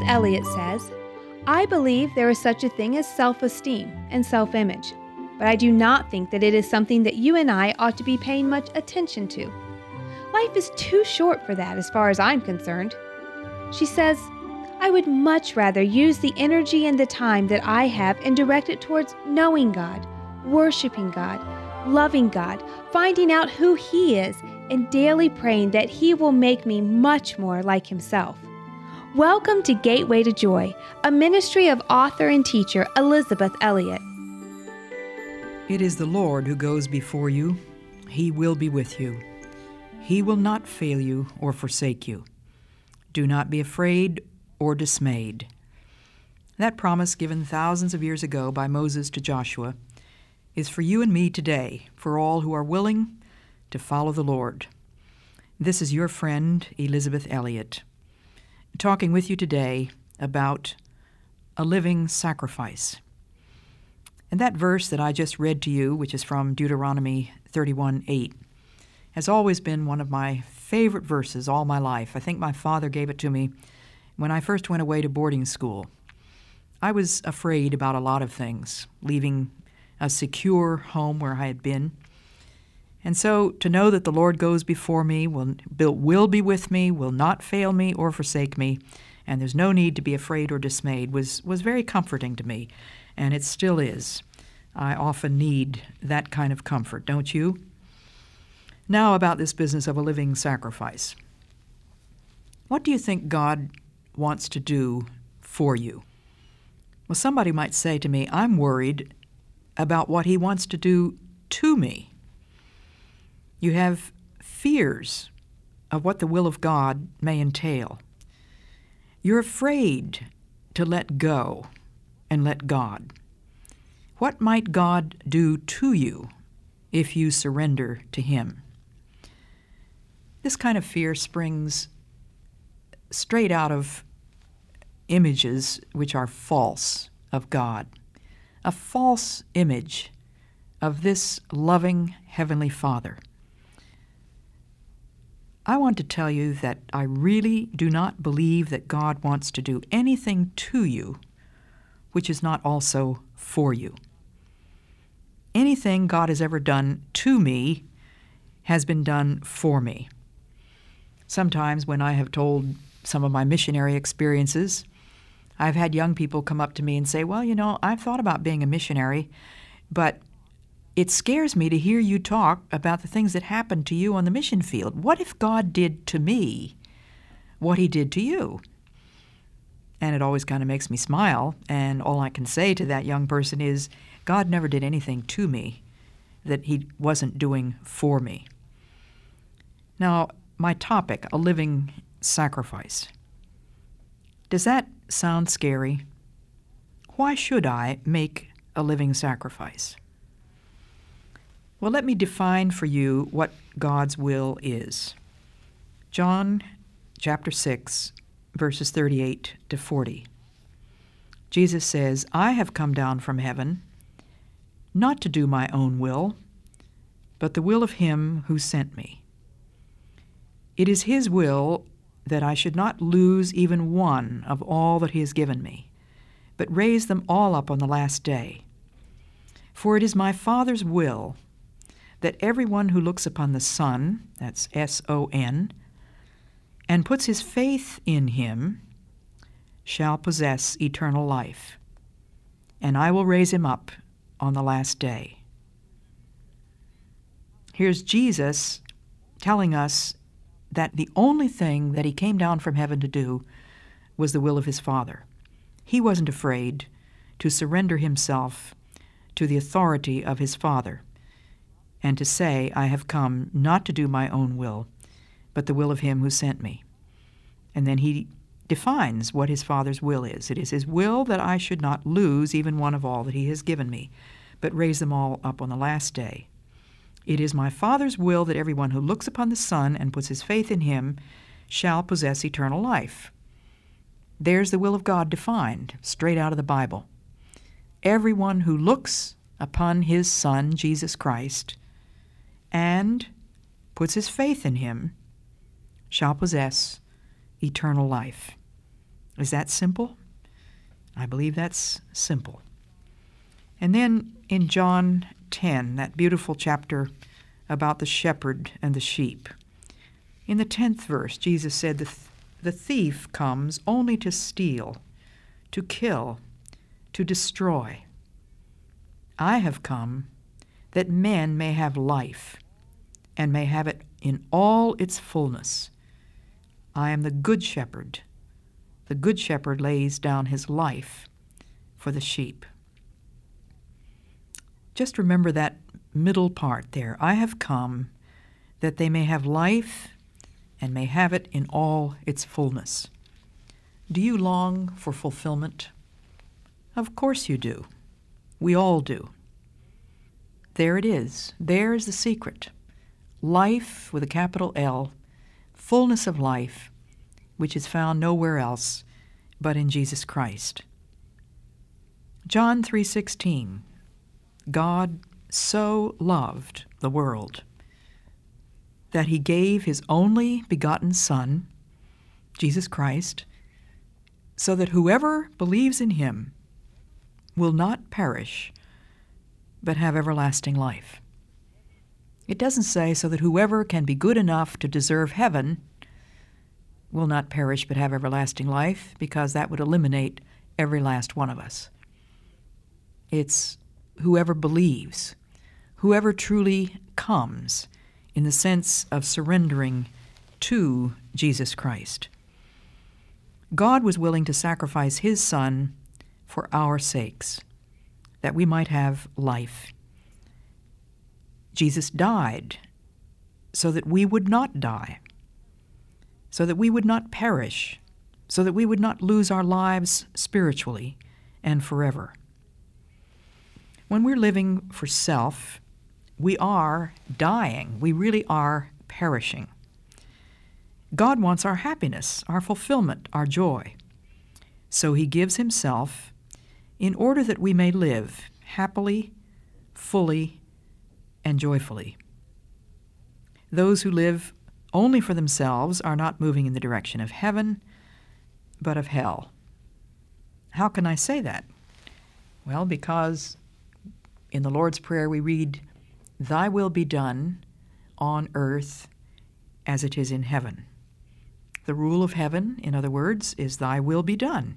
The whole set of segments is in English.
Elliot says, I believe there is such a thing as self-esteem and self-image, but I do not think that it is something that you and I ought to be paying much attention to. Life is too short for that as far as I'm concerned. She says, I would much rather use the energy and the time that I have and direct it towards knowing God, worshiping God, loving God, finding out who He is, and daily praying that He will make me much more like Himself. Welcome to Gateway to Joy, a ministry of author and teacher Elisabeth Elliot. It is the Lord who goes before you. He will be with you. He will not fail you or forsake you. Do not be afraid or dismayed. That promise given thousands of years ago by Moses to Joshua is for you and me today, for all who are willing to follow the Lord. This is your friend, Elisabeth Elliot, talking with you today about a living sacrifice. And that verse that I just read to you, which is from Deuteronomy 31:8, has always been one of my favorite verses all my life. I think my father gave it to me when I first went away to boarding school. I was afraid about a lot of things, leaving a secure home where I had been. And so to know that the Lord goes before me, will be with me, will not fail me or forsake me, and there's no need to be afraid or dismayed was very comforting to me, and it still is. I often need that kind of comfort, don't you? Now about this business of a living sacrifice. What do you think God wants to do for you? Well, somebody might say to me, I'm worried about what He wants to do to me. You have fears of what the will of God may entail. You're afraid to let go and let God. What might God do to you if you surrender to Him? This kind of fear springs straight out of images which are false of God. A false image of this loving Heavenly Father. I want to tell you that I really do not believe that God wants to do anything to you which is not also for you. Anything God has ever done to me has been done for me. Sometimes when I have told some of my missionary experiences, I've had young people come up to me and say, well, I've thought about being a missionary, but it scares me to hear you talk about the things that happened to you on the mission field. What if God did to me what He did to you? And it always kind of makes me smile, and all I can say to that young person is, God never did anything to me that He wasn't doing for me. Now, my topic, a living sacrifice. Does that sound scary? Why should I make a living sacrifice? Well, let me define for you what God's will is. John chapter 6, verses 38 to 40. Jesus says, I have come down from heaven, not to do my own will, but the will of Him who sent me. It is His will that I should not lose even one of all that He has given me, but raise them all up on the last day. For it is my Father's will that everyone who looks upon the Son, that's S-O-N, and puts his faith in Him shall possess eternal life, and I will raise him up on the last day. Here's Jesus telling us that the only thing that He came down from heaven to do was the will of His Father. He wasn't afraid to surrender Himself to the authority of His Father and to say, I have come not to do my own will, but the will of Him who sent me. And then He defines what His Father's will is. It is His will that I should not lose even one of all that He has given me, but raise them all up on the last day. It is my Father's will that everyone who looks upon the Son and puts his faith in Him shall possess eternal life. There's the will of God defined, straight out of the Bible. Everyone who looks upon His Son, Jesus Christ, and puts his faith in Him shall possess eternal life. Is that simple? I believe that's simple. And then in John 10, that beautiful chapter about the shepherd and the sheep, in the 10th verse, Jesus said, the thief comes only to steal, to kill, to destroy. I have come that men may have life, and may have it in all its fullness. I am the good shepherd. The good shepherd lays down his life for the sheep. Just remember that middle part there. I have come that they may have life and may have it in all its fullness. Do you long for fulfillment? Of course you do. We all do. There it is. There's the secret. Life with a capital L, fullness of life, which is found nowhere else but in Jesus Christ. John 3:16, God so loved the world that he gave his only begotten Son, Jesus Christ, so that whoever believes in him will not perish, but have everlasting life. It doesn't say so that whoever can be good enough to deserve heaven will not perish but have everlasting life, because that would eliminate every last one of us. It's whoever believes, whoever truly comes in the sense of surrendering to Jesus Christ. God was willing to sacrifice his Son for our sakes, that we might have life. Jesus died so that we would not die, so that we would not perish, so that we would not lose our lives spiritually and forever. When we're living for self, we are dying. We really are perishing. God wants our happiness, our fulfillment, our joy. So he gives himself in order that we may live happily, fully, and joyfully. Those who live only for themselves are not moving in the direction of heaven, but of hell. How can I say that? Well, because in the Lord's Prayer we read, "Thy will be done on earth as it is in heaven." The rule of heaven, in other words, is thy will be done.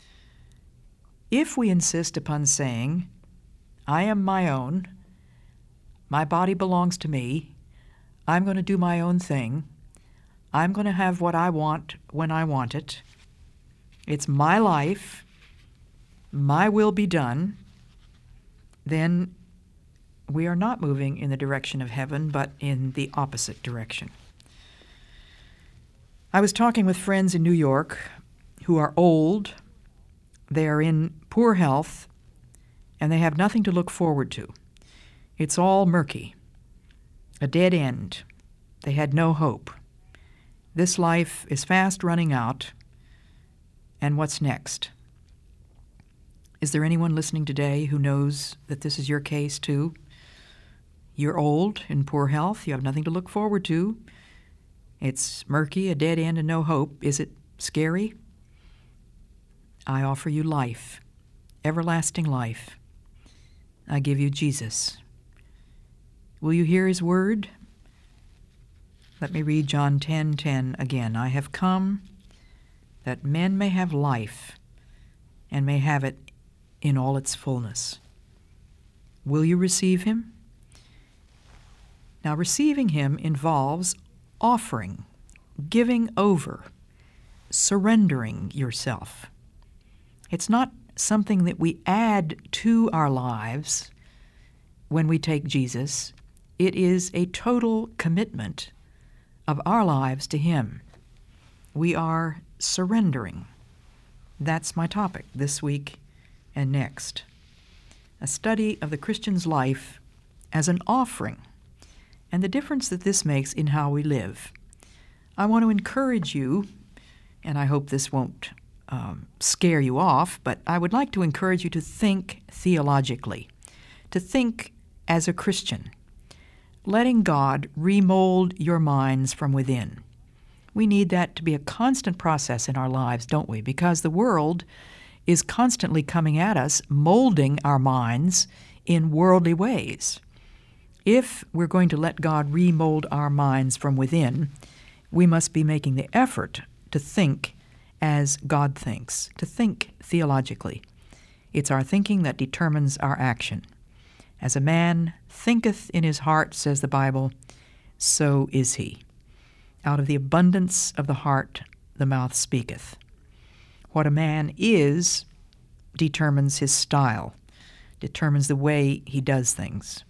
If we insist upon saying, I am my own, my body belongs to me, I'm going to do my own thing, I'm going to have what I want when I want it, it's my life, my will be done, then we are not moving in the direction of heaven, but in the opposite direction. I was talking with friends in New York who are old, they are in poor health, and they have nothing to look forward to. It's all murky, a dead end. They had no hope. This life is fast running out, and what's next? Is there anyone listening today who knows that this is your case too? You're old, in poor health, you have nothing to look forward to. It's murky, a dead end, and no hope. Is it scary? I offer you life, everlasting life. I give you Jesus. Will you hear his word? Let me read John 10:10 again. I have come that men may have life and may have it in all its fullness. Will you receive him? Now, receiving him involves offering, giving over, surrendering yourself. It's not something that we add to our lives when we take Jesus. It is a total commitment of our lives to him. We are surrendering. That's my topic this week and next. A study of the Christian's life as an offering and the difference that this makes in how we live. I want to encourage you, and I hope this won't scare you off, but I would like to encourage you to think theologically, to think as a Christian, letting God remold your minds from within. We need that to be a constant process in our lives, don't we? Because the world is constantly coming at us, molding our minds in worldly ways. If we're going to let God remold our minds from within, we must be making the effort to think as God thinks, to think theologically. It's our thinking that determines our action. As a man thinketh in his heart, says the Bible, so is he. Out of the abundance of the heart, the mouth speaketh. What a man is determines his style, determines the way he does things.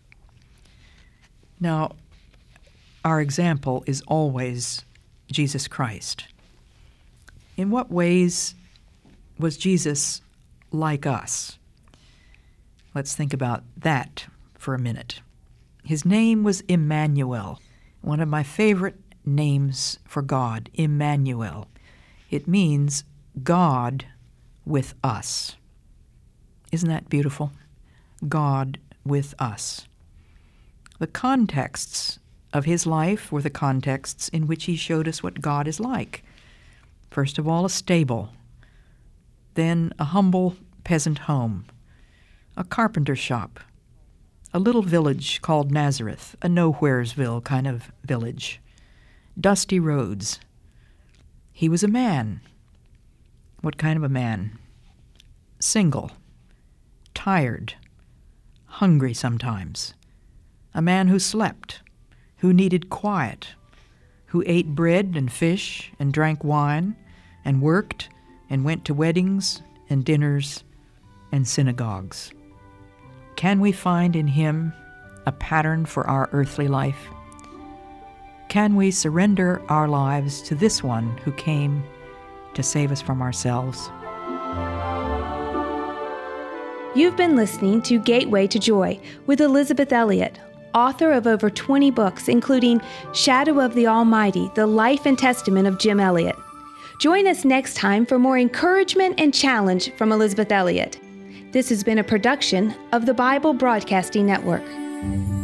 Now, our example is always Jesus Christ. In what ways was Jesus like us? Let's think about that for a minute. His name was Emmanuel, one of my favorite names for God, Emmanuel. It means God with us. Isn't that beautiful? God with us. The contexts of his life were the contexts in which he showed us what God is like. First of all, a stable, then a humble peasant home, a carpenter shop, a little village called Nazareth, a nowheresville kind of village, dusty roads. He was a man. What kind of a man? Single, tired, hungry sometimes. A man who slept, who needed quiet, who ate bread and fish and drank wine and worked and went to weddings and dinners and synagogues. Can we find in him a pattern for our earthly life? Can we surrender our lives to this one who came to save us from ourselves? You've been listening to Gateway to Joy with Elisabeth Elliot, author of over 20 books, including Shadow of the Almighty, The Life and Testament of Jim Elliot. Join us next time for more encouragement and challenge from Elisabeth Elliot. This has been a production of the Bible Broadcasting Network.